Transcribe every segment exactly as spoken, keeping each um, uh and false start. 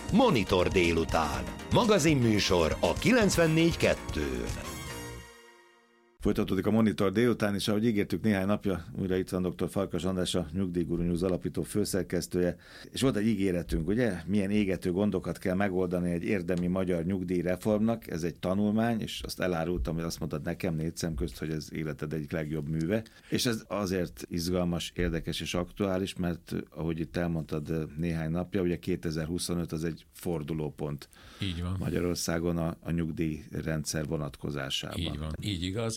Monitor délután. Magazinműsor a kilencvennégy kettőn. Folytatódik a Monitor délután, és ahogy ígértük néhány napja, újra itt van dr. Farkas András, a Nyugdíjguru News alapító főszerkesztője, és volt egy ígéretünk, ugye, milyen égető gondokat kell megoldani egy érdemi magyar nyugdíjreformnak, ez egy tanulmány, és azt elárultam, hogy azt mondtad nekem négy szem közt, hogy ez életed egyik legjobb műve, és ez azért izgalmas, érdekes és aktuális, mert ahogy itt elmondtad néhány napja, ugye kétezer-huszonöt az egy fordulópont. Így van. Magyarországon a, a nyugdíjrendszer vonatkozásában. Így van, így igaz.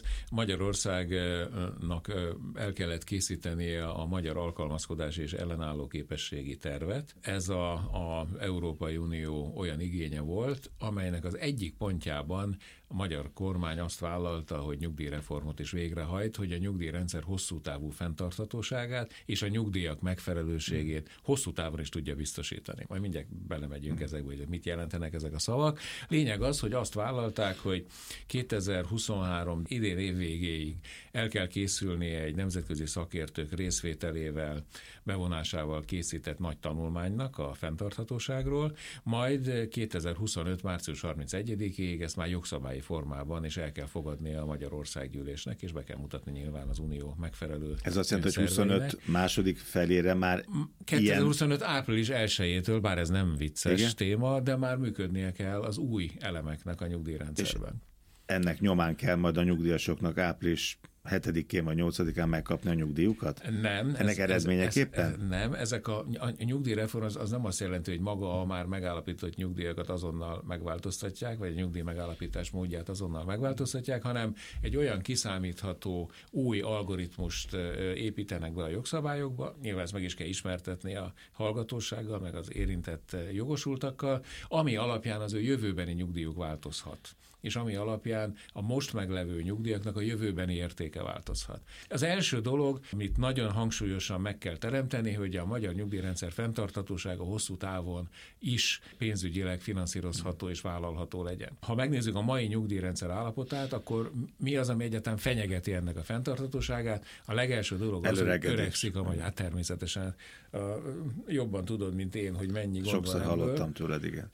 Magyarországnak el kellett készítenie a magyar alkalmazkodási és ellenálló képességi tervet. Ez a, a Európai Unió olyan igénye volt, amelynek az egyik pontjában a magyar kormány azt vállalta, hogy nyugdíjreformot is végrehajt, hogy a nyugdíjrendszer hosszú távú fenntarthatóságát és a nyugdíjak megfelelőségét hosszú távon is tudja biztosítani. Majd mindjárt belemegyünk ezekbe, hogy mit jelentenek ezek a szavak. Lényeg az, hogy azt vállalták, hogy kétezer-huszonhárom idén év végéig el kell készülnie egy nemzetközi szakértők részvételével, bevonásával készített nagy tanulmánynak a fenntarthatóságról, majd kétezer-huszonöt március harmincegyedikéig ezt már jogszabályi formában is el kell fogadnia a Magyar Országgyűlésnek, és be kell mutatni nyilván az Unió megfelelő. Ez azt jelenti, hogy huszonöt második felére már kétezer-huszonöt ilyen... április elsejétől, bár ez nem vicces Igen? téma, de már működnie kell az új elemeknek a nyugdíjrendszerben. És ennek nyomán kell majd a nyugdíjasoknak április hetedikén vagy nyolcadikán megkapni a nyugdíjukat? Nem. Ennek ez, eredményeképpen? Ez, ez, nem, ezek a, a nyugdíjreform az, az nem azt jelenti, hogy maga a már megállapított nyugdíjakat azonnal megváltoztatják, vagy a nyugdíj megállapítás módját azonnal megváltoztatják, hanem egy olyan kiszámítható új algoritmust építenek be a jogszabályokba, nyilván ezt meg is kell ismertetni a hallgatósággal, meg az érintett jogosultakkal, ami alapján az ő jövőbeni nyugdíjuk változhat, és ami alapján a most meglevő nyugdíjaknak a jövőbeni értéke változhat. Az első dolog, amit nagyon hangsúlyosan meg kell teremteni, hogy a magyar nyugdíjrendszer fenntarthatósága hosszú távon is pénzügyileg finanszírozható és vállalható legyen. Ha megnézzük a mai nyugdíjrendszer állapotát, akkor mi az, ami egyáltalán fenyegeti ennek a fenntarthatóságát? A legelső dolog az, hogy öregszik a magyar. Hát természetesen uh, jobban tudod, mint én, hogy mennyi gond van. Sokszor hallottam tőled, igen.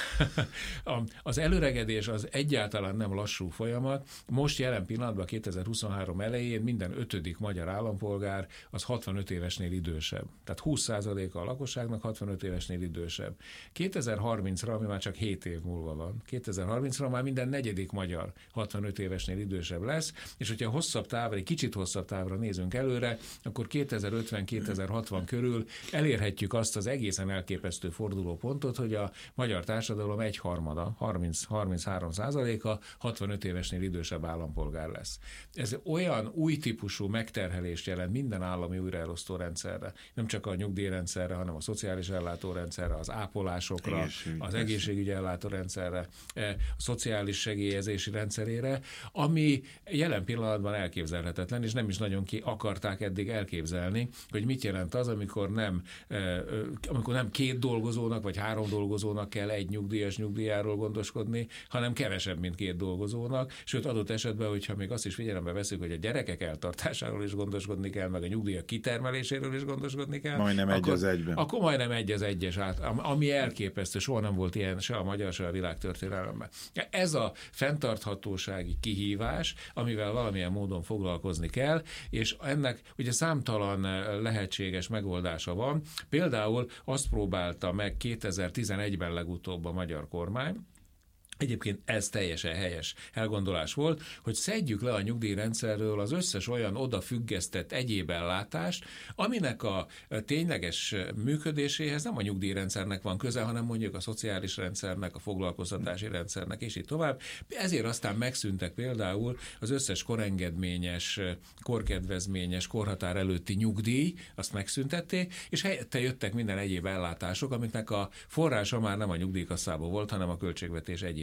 Az előregedés az egyáltalán nem lassú folyamat. Most jelen pillanatban kétezer-huszonhárom elején minden ötödik magyar állampolgár az hatvanöt évesnél idősebb. Tehát húsz százaléka a lakosságnak hatvanöt évesnél idősebb. kétezer-harmincra, ami már csak hét év múlva van, kétezer-harmincra már minden negyedik magyar hatvanöt évesnél idősebb lesz, és hogyha hosszabb távra, egy kicsit hosszabb távra nézünk előre, akkor kétezer-ötven-kétezer-hatvan körül elérhetjük azt az egészen elképesztő fordulópontot, hogy a magyar társadalom egyharmada, harminc-harminchárom százaléka hatvanöt évesnél idősebb állampolgár lesz. Ez olyan új típusú megterhelést jelent minden állami újraelosztó rendszerre, nem csak a nyugdíjrendszerre, hanem a szociális ellátórendszerre, az ápolásokra, Egészség, az egészségügyi ellátórendszerre, a szociális segélyezési rendszerére, ami jelen pillanatban elképzelhetetlen, és nem is nagyon ki akarták eddig elképzelni, hogy mit jelent az, amikor nem, amikor nem két dolgozónak, vagy három dolgozónak kell egy nyugdíjas nyugdíjáról gondoskodni, hanem kevesebb, mint két dolgozónak, sőt adott esetben, hogyha még azt is figyelembe veszük, hogy a gyerekek eltartásáról is gondoskodni kell, meg a nyugdíjak kitermeléséről is gondoskodni kell. Majdnem akkor, egy az egyben. Akkor majdnem egy az egyes át, ami elképesztő, soha nem volt ilyen se a magyar, se a világtörténelemben. Ez a fenntarthatósági kihívás, amivel valamilyen módon foglalkozni kell, és ennek ugye számtalan lehetséges megoldása van. Például azt próbálta meg kétezer-tizenegyben legutóbb a magyar kormány, egyébként ez teljesen helyes elgondolás volt, hogy szedjük le a nyugdíjrendszerről az összes olyan odafüggesztett egyéb ellátást, aminek a tényleges működéséhez nem a nyugdíjrendszernek van köze, hanem mondjuk a szociális rendszernek, a foglalkoztatási rendszernek, és így tovább. Ezért aztán megszűntek például az összes korengedményes, korkedvezményes, korhatár előtti nyugdíj, azt megszüntették, és helyette jöttek minden egyéb ellátások, amiknek a forrása már nem a nyugdíjkasszából volt, hanem a költségvetés egyéb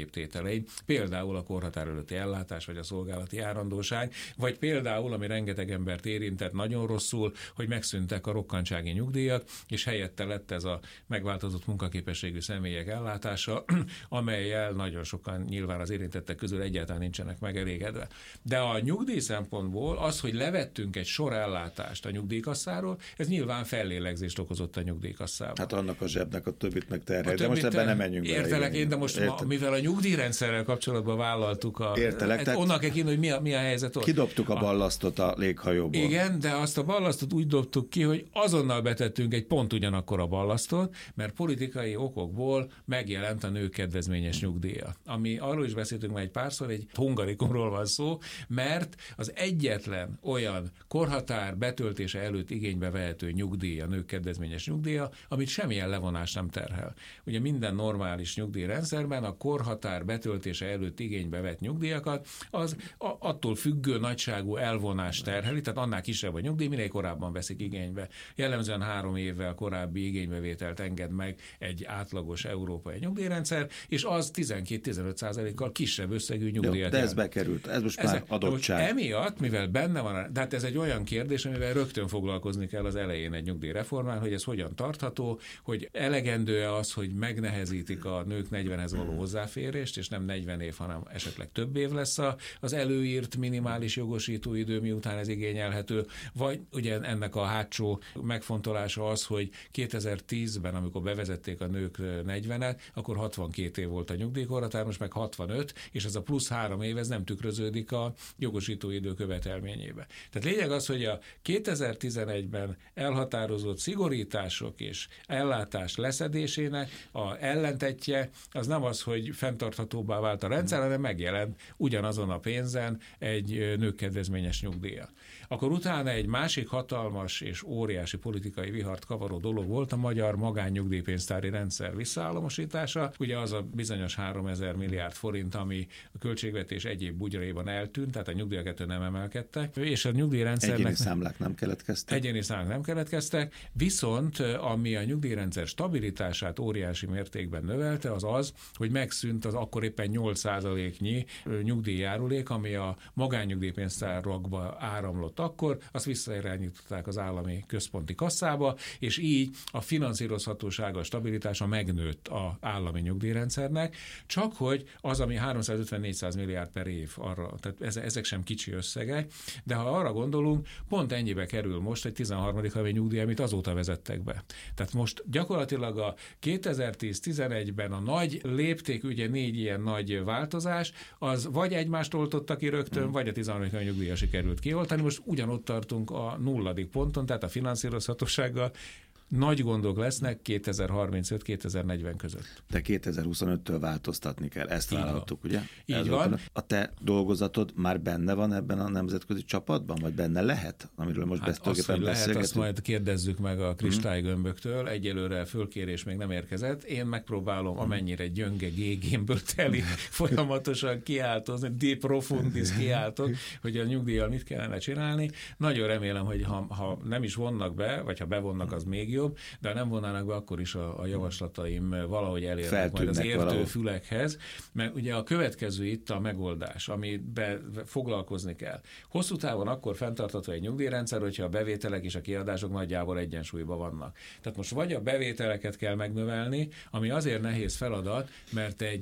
egyéb tételei, például a korhatár előtti ellátás, vagy a szolgálati járandóság, vagy például, ami rengeteg embert érintett nagyon rosszul, hogy megszűntek a rokkantsági nyugdíjak, és helyette lett ez a megváltozott munkaképességű személyek ellátása, amellyel nagyon sokan nyilván az érintettek közül egyáltalán nincsenek megelégedve. De a nyugdíj szempontból az, hogy levettünk egy sor ellátást a nyugdíjkasszáról, ez nyilván fellélegzést okozott a nyugdíjkasszában. Hát annak a zsebnek a többit meg terhel, de most ebben nem menjünk bele. Értelek én, de most ma, mivel a nyugdíjrendszerrel kapcsolatban vállaltuk a... Értelek, hát onnan kell kínni, hogy mi a, mi a helyzet ott. Kidobtuk a ballasztot a léghajóból. Igen, de azt a ballasztot úgy dobtuk ki, hogy azonnal betettünk egy pont ugyanakkor a ballasztot, mert politikai okokból megjelent a nők kedvezményes nyugdíja. Ami arról is beszéltünk már egy párszor, egy hungarikumról van szó, mert az egyetlen olyan korhatár betöltése előtt igénybe vehető nyugdíj, a nők kedvezményes nyugdíja, amit semmilyen levonás nem terhel. Ugye minden normális nyugdíjrendszerben a korhatár betöltése előtt igénybe vett nyugdíjakat az a, attól függő nagyságú elvonás terheli, tehát annál kisebb a nyugdíj, minél korábban veszik igénybe. Jellemzően három évvel korábbi igénybevételt enged meg egy átlagos európai nyugdíjrendszer, és az tizenkét-tizenöt százalékkal kisebb összegű nyugdíjat. De ez bekerült, ez most ez már adottság. Most emiatt, mivel benne van, tehát ez egy olyan kérdés, amivel rögtön foglalkozni kell az elején egy nyugdíjreformán, hogy ez hogyan tartható, hogy elegendő-e az, hogy megnehezítik a nők negyvenhez való hozzáférést, és nem negyven év, hanem esetleg több év lesz az előírt minimális jogosító idő, miután ez igényelhető, vagy ugye ennek a hátsó megfontolása az, hogy kétezer-tízben, amikor bevezették a nők negyvenet, akkor hatvankét év volt a nyugdíjkorhatár, most meg hatvanöt, és ez a plusz három év, ez nem tükröződik a jogosító idő követelményébe. Tehát lényeg az, hogy a kétezer-tizenegyben elhatározott szigorítások és ellátás leszedésének a ellentetje az nem az, hogy fenntarthatóbbá vált a rendszer, hanem megjelent ugyanazon a pénzen egy nőkedvezményes nyugdíja. Akkor utána egy másik hatalmas és óriási politikai vihart kavaró dolog volt a magyar magánnyugdíjpénztári rendszer visszaállamosítása. Ugye az a bizonyos háromezer milliárd forint, ami a költségvetés egyéb bugyraiban eltűnt, tehát a nyugdíjakat nem emelkedtek, és a nyugdíjrendszernek... Egyéni számlák nem keletkeztek. Egyéni számlák nem keletkeztek, viszont ami a nyugdíjrendszer stabilitását óriási mértékben növelte, az az, hogy megszűnt az akkor éppen nyolc százaléknyi nyugdíjjárulék, ami a magánnyugdíjpénztárakba áramlott akkor, azt visszairányították az állami központi kasszába, és így a finanszírozhatósága, a stabilitása megnőtt az állami nyugdíjrendszernek, csak hogy az, ami háromszázötven-négyszáz milliárd per év arra, tehát ezek sem kicsi összegek, de ha arra gondolunk, pont ennyibe kerül most egy tizenharmadik havi nyugdíj, amit azóta vezettek be. Tehát most gyakorlatilag a kétezer-tíz-tizenegyben a nagy lépték, ugye négy ilyen nagy változás, az vagy egymást oltotta ki rögtön, hmm. vagy a tizenharmadik havi nyugdíjra sikerült kioltani, most ugyanott tartunk a nulladik ponton, tehát a finanszírozhatósággal nagy gondok lesznek kétezer-harmincöt-kétezer-negyven között. De kétezer-huszonöttől változtatni kell, ezt vállaltuk, ugye? Így Ez van. A te dolgozatod már benne van ebben a nemzetközi csapatban, vagy benne lehet, amiről most hát beszélgetünk? Azt, hogy lehet, azt majd kérdezzük meg a kristálygömböktől. Egyelőre fölkérés még nem érkezett. Én megpróbálom, amennyire gyönge gégémből teli, folyamatosan kiáltozni, de profundis kiáltok, hogy a nyugdíjjal mit kellene csinálni. Nagyon remélem, hogy ha, ha nem is vonnak be, vagy ha bevonnak, az még jobb, de ha nem vonnának be, akkor is a, a javaslataim valahogy elérnek majd az értő valahol. Fülekhez, mert ugye a következő itt a megoldás, amiben foglalkozni kell. Hosszú távon akkor fenntartható egy nyugdíjrendszer, hogyha a bevételek és a kiadások nagyjából egyensúlyban vannak. Tehát most vagy a bevételeket kell megnövelni, ami azért nehéz feladat, mert egy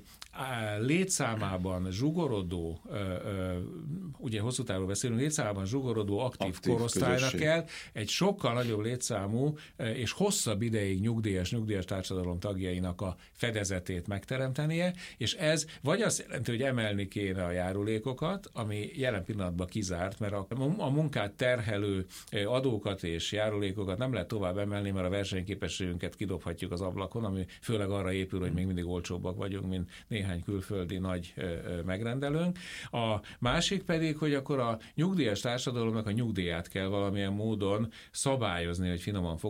létszámában zsugorodó, ugye hosszú távról beszélünk, létszámában zsugorodó aktív, aktív korosztálynak közösség. Kell egy sokkal nagyobb létszámú és hosszabb ideig nyugdíjas, nyugdíjas társadalom tagjainak a fedezetét megteremtenie, és ez vagy azt jelenti, hogy emelni kéne a járulékokat, ami jelen pillanatban kizárt, mert a, a munkát terhelő adókat és járulékokat nem lehet tovább emelni, mert a versenyképességünket kidobhatjuk az ablakon, ami főleg arra épül, hogy még mindig olcsóbbak vagyunk, mint néhány külföldi nagy megrendelőnk. A másik pedig, hogy akkor a nyugdíjas társadalomnak a nyugdíját kell valamilyen módon szabályozni, hogy finoman fogalmazzak,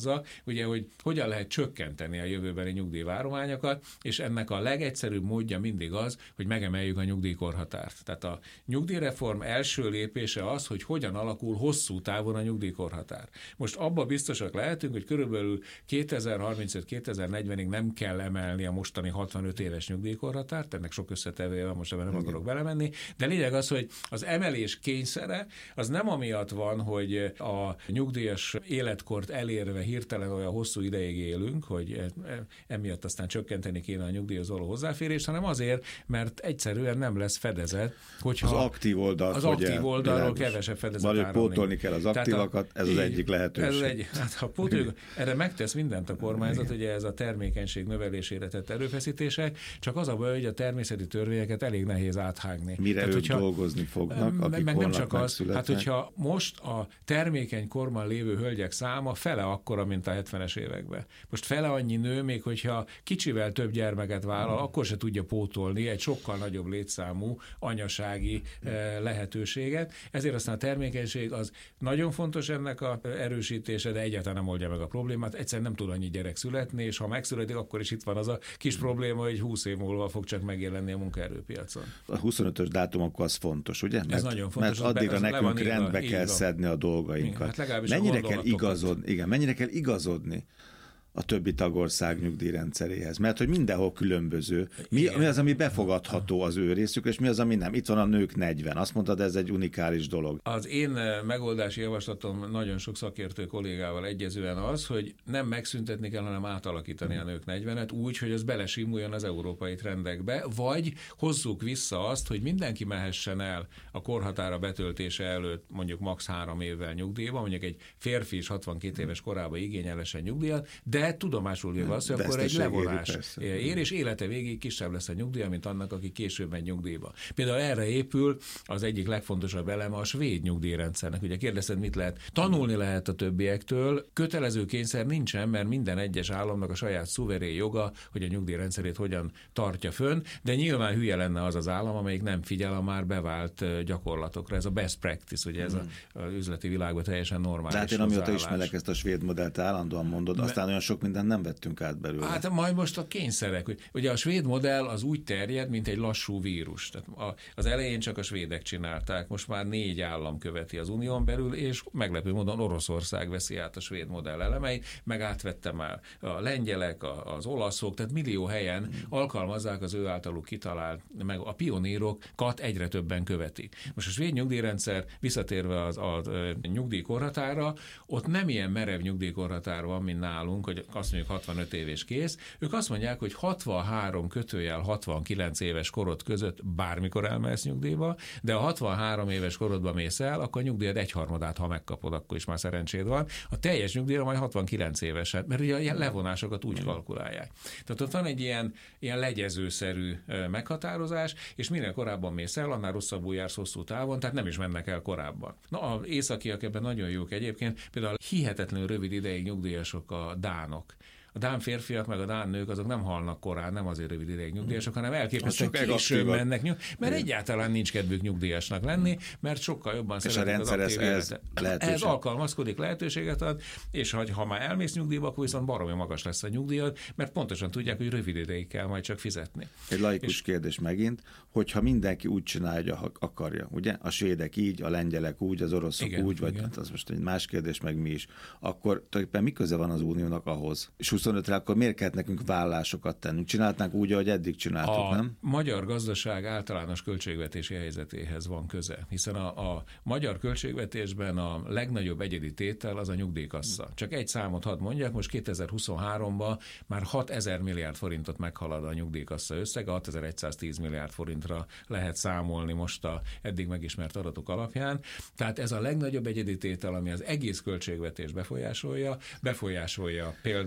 azzak, ugye, hogy hogyan lehet csökkenteni a jövőbeni nyugdíjvárományokat, és ennek a legegyszerűbb módja mindig az, hogy megemeljük a nyugdíjkorhatárt. Tehát a nyugdíjreform első lépése az, hogy hogyan alakul hosszú távon a nyugdíjkorhatár. Most abba biztosak lehetünk, hogy körülbelül kétezer-harmincöt kétezer-negyvenig nem kell emelni a mostani hatvanöt éves nyugdíjkorhatárt, ennek sok összetevője van, most ebben nem akarok belemenni, de lényeg az, hogy az emelés kényszere az nem amiatt van, hogy a nyugdíjas életkort elérve hirtelen olyan hosszú ideig élünk, hogy emiatt aztán csökkenteni kéne a nyugdíjhoz való hozzáférést, hanem azért, mert egyszerűen nem lesz fedezet, hogyha az aktív oldalt, az aktív oldalról kevesebb fedezet áramlik. Pótolni kell az aktívakat, ez az egyik lehetőség. Ez egy, hát ha pótoljuk, erre megtesz mindent a kormányzat, ugye ez a termékenység növelésére tett erőfeszítések, csak az a baj, hogy a természeti törvényeket elég nehéz áthágni. Mire tehát, ők hogyha, dolgozni fognak, akik meg nem csak az, hát hogyha most a termékeny korban lévő hölgyek száma fele akkora, mint a hetvenes években. Most fele annyi nő, még hogyha kicsivel több gyermeket vállal, hmm. akkor se tudja pótolni egy sokkal nagyobb létszámú anyasági lehetőséget. Ezért aztán a termékenység az nagyon fontos ennek a erősítése, de egyáltalán nem oldja meg a problémát. Egyszerűen nem tud annyi gyerek születni, és ha megszületik, akkor is itt van az a kis probléma, hogy húsz év múlva fog csak megjelenni a munkaerőpiacon. A huszonötös dátum akkor az fontos, ugye? Mert, ez nagyon fontos. Mert addigra nekünk rendbe kell szedni a dolgainkat. Hát mennyire kell igazodni? Igen, mennyire kell igazodni a többi tagország nyugdíjrendszeréhez. Mert hogy mindenhol különböző. Mi, mi az, ami befogadható az ő részük, és mi az, ami nem. Itt van a nők negyven. Azt mondtad, ez egy unikális dolog. Az én megoldási javaslatom nagyon sok szakértő kollégával egyezően az, hogy nem megszüntetni kell, hanem átalakítani a nők negyvenet úgy, hogy az belesimuljon az európai trendekbe, vagy hozzuk vissza azt, hogy mindenki mehessen el a korhatára betöltése előtt mondjuk max. három évvel nyugdíjba, mondjuk egy férfi is hatvankét éves korában igényelesen nyugdíjat, de De tudomásul véve az, hogy akkor egy levonás ér, ér, és élete végéig kisebb lesz a nyugdíja, mint annak, aki később megy nyugdíjba. Például erre épül az egyik legfontosabb eleme a svéd nyugdíjrendszernek. Ugye kérdezted, mit lehet? Tanulni lehet a többiektől, kötelező kényszer nincsen, mert minden egyes államnak a saját szuverén joga, hogy a nyugdíjrendszerét hogyan tartja fönn, de nyilván hülye lenne az az állam, amelyik nem figyel a már bevált gyakorlatokra. Ez a best practice, ugye ez a, az üzleti világban teljesen normális. Tehát én amióta ismerek ezt a svéd modellt, állandóan mondod, Me- aztán olyan sok mindent nem vettünk át belőle. Hát majd most a kényszerek. Hogy, ugye a svéd modell az úgy terjed, mint egy lassú vírus. Tehát a, az elején csak a svédek csinálták, most már négy állam követi az unión belül, és meglepő módon Oroszország veszi át a svéd modell elemeit, meg átvette már a lengyelek, a, az olaszok, tehát millió helyen hmm. alkalmazzák az ő általuk kitalált, meg a pionírokat egyre többen követik. Most a svéd nyugdíjrendszer, visszatérve az a, a nyugdíjkorhatára, ott nem ilyen merev nyugdíjkorhatár van, mint nálunk, hogy azt mondjuk hatvanöt év és kész. Ők azt mondják, hogy hatvanhárom kötőjel hatvankilenc éves korod között bármikor elmehetsz nyugdíjba, de a hatvanhárom éves korodba mész el, akkor a nyugdíjad egyharmadát, ha megkapod, akkor is már szerencséd van. A teljes nyugdíjra majd hatvankilenc éveset, mert ugye ilyen levonásokat úgy kalkulálják. Tehát ott van egy ilyen, ilyen legyezőszerű meghatározás, és minél korábban mész el, annál rosszabbul jársz hosszú távon, tehát nem is mennek el korábban. Na, az északiak ebben nagyon jók egyébként, például hihetetlenül rövid ideig nyugdíjasok a dánok. A dán férfiak meg a dán nők azok nem halnak korán, nem azért rövid ideig nyugdíjasok, hanem elképesztően később mennek nyug, mert igen. egyáltalán nincs kedvük nyugdíjasnak lenni, mert sokkal jobban és szeretik az aktív életet. Ez alkalmazkodik, lehetőséget ad, és ha, ha már elmész nyugdíjba, akkor viszont baromi magas lesz a nyugdíjad, mert pontosan tudják, hogy rövid ideig kell majd csak fizetni. Egy laikus és... kérdés megint, hogyha mindenki úgy csinálja, ha akarja, ugye? A svédek így, a lengyelek úgy, az oroszok igen, úgy, vagy hát az most egy más kérdés, meg mi is. Akkor tulajdonképpen mi köze van az uniónak ahhoz? És huszonötre akkor miért kellett nekünk vállásokat tennünk? Csináltnánk úgy, ahogy eddig csináltuk, a nem? A magyar gazdaság általános költségvetési helyzetéhez van köze, hiszen a, a magyar költségvetésben a legnagyobb egyedi tétel az a nyugdíjkassa. Csak egy számot hadd mondjak, most kétezer-huszonháromban már hatezer milliárd forintot meghalad a nyugdíjkassa összege, hatezer-száz milliárd forintra lehet számolni most a eddig megismert adatok alapján. Tehát ez a legnagyobb egyedi tétel, ami az egész költségvetés befolyásolja, befolyásolja például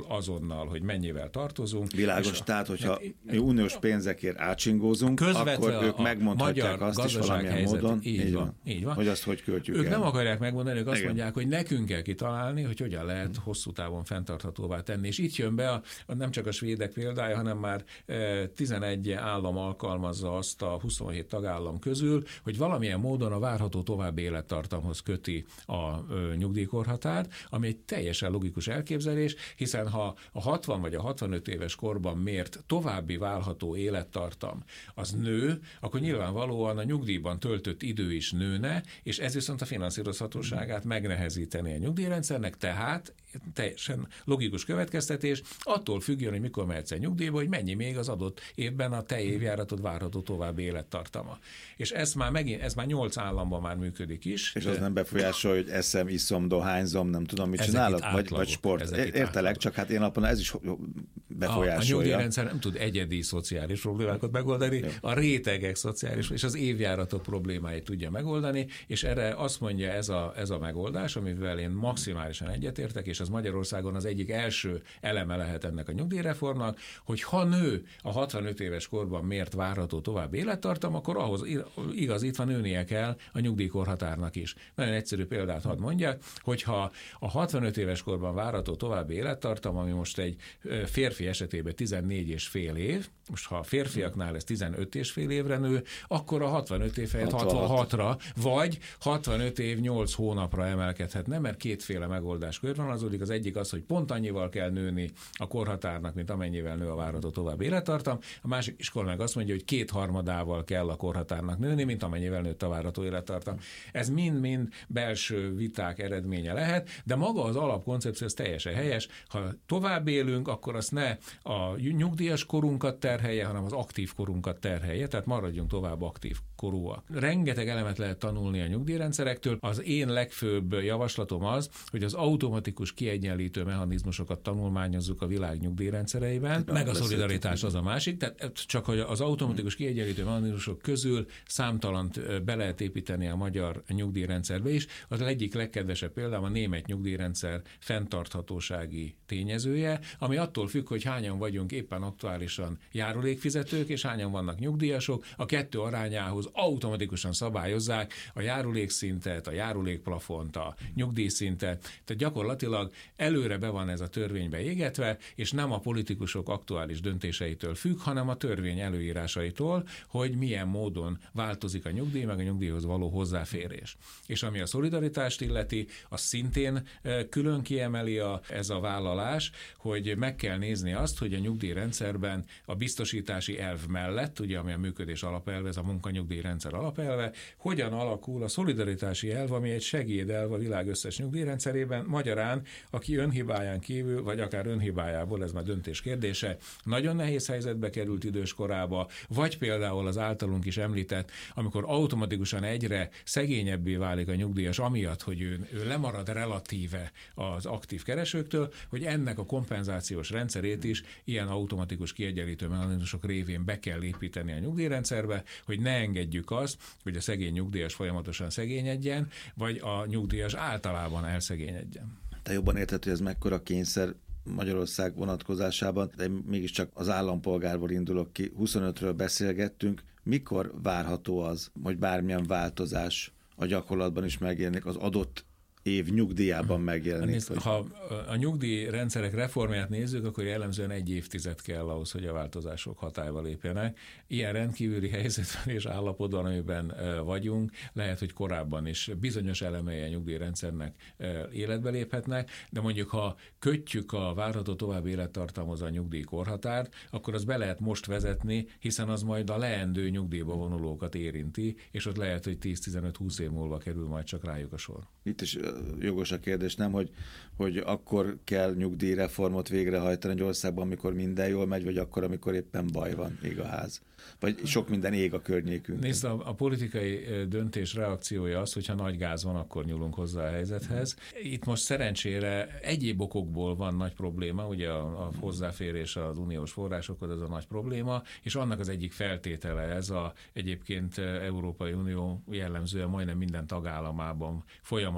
azonnal, hogy mennyivel tartozunk. Világos, a, tehát, hogyha mi uniós pénzekért átsingózunk, akkor ők megmondhatják azt is valamilyen helyzet, módon, így, így, van, így van, hogy azt hogy költjük Ők el. nem akarják megmondani, ők azt Igen. mondják, hogy nekünk kell kitalálni, hogy hogyan lehet hosszú távon fenntarthatóvá tenni. És itt jön be a, a, nem csak a svédek példája, hanem már e, tizenegy állam alkalmazza azt a huszonhét tagállam közül, hogy valamilyen módon a várható további élettartamhoz köti a ö, nyugdíjkorhatárt, ami egy teljesen logikus elképzelés, hiszen ha a hatvan vagy a hatvanöt éves korban mért további várható élettartam az nő, akkor nyilvánvalóan a nyugdíjban töltött idő is nőne, és ez viszont a finanszírozhatóságát megnehezíteni a nyugdíjrendszernek, tehát teljesen logikus következtetés, attól függően, hogy mikor mehetsz el nyugdíjba, hogy mennyi még az adott évben a te évjáratod várható további élettartama. És ez már megint, ez már nyolc államban már működik is. És az nem befolyásol, hogy eszem, iszom, dohányzom, nem tudom, mit ezek csinálok, vagy, vagy sport. Értelek, csak hát én alapon ez is befolyásolja. A, a nyugdíjrendszer nem tud egyedi szociális problémákat megoldani, Jó. a rétegek szociális és az évjáratok problémáit tudja megoldani, és erre azt mondja ez a, ez a megoldás, amivel én maximálisan egyetértek, és az Magyarországon az egyik első eleme lehet ennek a nyugdíjreformnak, hogy ha nő a hatvanöt éves korban mért várható további élettartam, akkor ahhoz igazítva nőnie kell a nyugdíjkorhatárnak is. Nagyon egyszerű példát hadd mondjak, hogyha a hatvanöt éves korban várható további élettartam, ami most egy férfi esetében tizennégy és fél év, most ha a férfiaknál ez tizenöt és fél évre nő, akkor a hatvanöt év helyett hatvanhatra, vagy hatvanöt év nyolc hónapra emelkedhetne, mert kétféle megoldás körvonalazódik. Az egyik az, hogy pont annyival kell nőni a korhatárnak, mint amennyivel nő a várható további élettartam. A másik iskola meg azt mondja, hogy kétharmadával kell a korhatárnak nőni, mint amennyivel nőtt a várható élettartam. Ez mind-mind belső viták eredménye lehet, de maga az alapkoncepció az teljesen helyes. Ha tovább élünk, akkor azt ne a nyugdíjas korunkat terhelje, hanem az aktív korunkat terhelje, tehát maradjunk tovább aktív korúak. Rengeteg elemet lehet tanulni a nyugdíjrendszerektől. Az én legfőbb javaslatom az, hogy az automatikus kiegyenlítő mechanizmusokat tanulmányozzuk a világ nyugdíjrendszereiben, meg a szolidaritás az a másik, tehát csak hogy az automatikus kiegyenlítő mechanizmusok közül számtalant be lehet építeni a magyar nyugdíjrendszerbe is. Az egyik legkedvesebb például a német nyugdíjrendszer fenntarthatósági tényezője, ami attól függ, hogy hányan vagyunk éppen aktuálisan járulékfizetők, és hányan vannak nyugdíjasok, a kettő arányához automatikusan szabályozzák a járulékszintet, a járulékplafont, a nyugdíjszintet. Tehát gyakorlatilag előre be van ez a törvénybe égetve, és nem a politikusok aktuális döntéseitől függ, hanem a törvény előírásaitól, hogy milyen módon változik a nyugdíj, meg a nyugdíjhoz való hozzáférés. És ami a szolidaritást illeti, az szintén külön kiemeli a, ez a vállalás, hogy meg kell nézni azt, hogy a nyugdíjrendszerben a biztosítási elv mellett, ugye ami a működés alapelve, ez a munkanyugdíjrendszer alapelve, hogyan alakul a szolidaritási elv, ami egy segédelv a világ összes nyugdíjrendszerében, magyarán, aki önhibáján kívül, vagy akár önhibájából, ez már döntés kérdése, nagyon nehéz helyzetbe került időskorába, vagy például az általunk is említett, amikor automatikusan egyre szegényebbé válik a nyugdíjas, amiatt, hogy ő, ő lemarad relatíve az aktív keresőktől, hogy ennek a kompenzációs rendszerét is ilyen automatikus kiegyenlítő mechanizmusok révén be kell építeni a nyugdíjrendszerbe, hogy ne engedjük azt, hogy a szegény nyugdíjas folyamatosan szegényedjen, vagy a nyugdíjas általában elszegényedjen. Te jobban érted, hogy ez mekkora kényszer Magyarország vonatkozásában, de mégiscsak az állampolgárból indulok ki. huszonötről beszélgettünk. Mikor várható az, hogy bármilyen változás a gyakorlatban is megjelenik, az adott év nyugdíjában megjelenik? Nézd, ha a nyugdíjrendszerek reformját nézzük, akkor jellemzően egy évtized kell ahhoz, hogy a változások hatályba lépjenek. Ilyen rendkívüli helyzetben és állapotban, amiben vagyunk, lehet, hogy korábban is bizonyos elemei a nyugdíjrendszernek életbe léphetnek, de mondjuk ha kötjük a várható további élettartamhoz a nyugdíjkorhatárt, akkor az be lehet most vezetni, hiszen az majd a leendő nyugdíjba vonulókat érinti, és ott lehet, hogy tíz-tizenöt-húsz év múlva kerül majd csak rájuk a sor. Itt is jogos a kérdés, nem, hogy, hogy akkor kell nyugdíjreformot végrehajtani egy országban, amikor minden jól megy, vagy akkor, amikor éppen baj van, ég a ház. Vagy sok minden ég a környékünkön. Nézd, a, a politikai döntés reakciója az, hogyha nagy gáz van, akkor nyúlunk hozzá a helyzethez. Itt most szerencsére egyéb okokból van nagy probléma, ugye a, a hozzáférés az uniós forrásokhoz, ez a nagy probléma, és annak az egyik feltétele ez a egyébként Európai Unió jellemzően majdnem minden tagállamában folyamatosan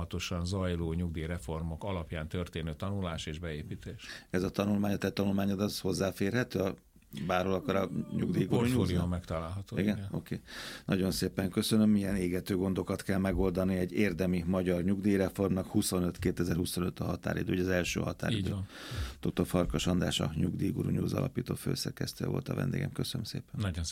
gyorsan zajló nyugdíjreformok alapján történő tanulás és beépítés. Ez a tanulmány, a te tanulmányod az hozzáférhető a bárhol akar a nyugdíjguru portfólión megtalálható. Igen? igen. Oké. Okay. Nagyon szépen köszönöm. Milyen égető gondokat kell megoldani egy érdemi magyar nyugdíjreformnak. huszonöt kétezer-huszonöt a határidő, ugye az első határidő. Így van. doktor Farkas András, a Nyugdíjguru News alapító főszerkesztő volt a vendégem. Köszönöm szépen. Nagyon